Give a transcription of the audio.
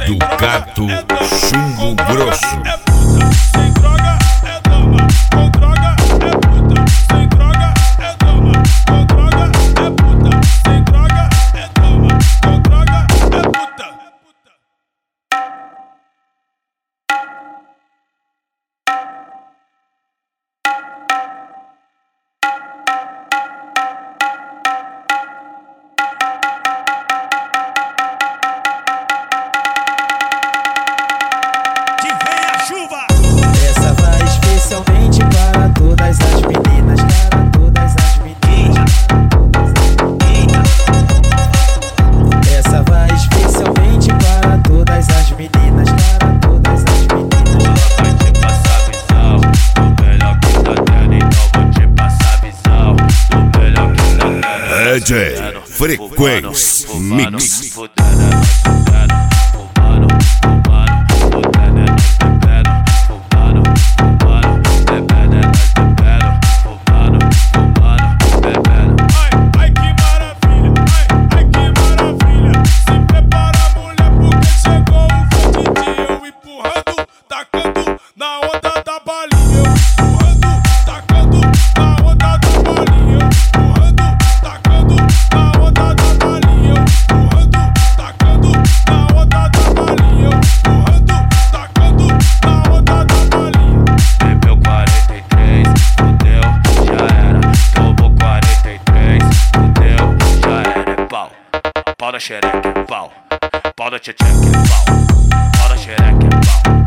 do gato chumbo grosso. É puta, sem droga é dama, com droga é puta, sem droga é dama, com droga é puta, sem droga é dama, com droga é puta. Essa vai especialmente para todas as meninas, para todas as meninas. Essa vai especialmente para todas as meninas, para todas as meninas. Vai te passar visão do melhor que tá tendo, então vou te passar visão do melhor que tá tendo. DJ Frequência Mix. Pau da xereca, pau da tchecheca, pau da xereca, pau.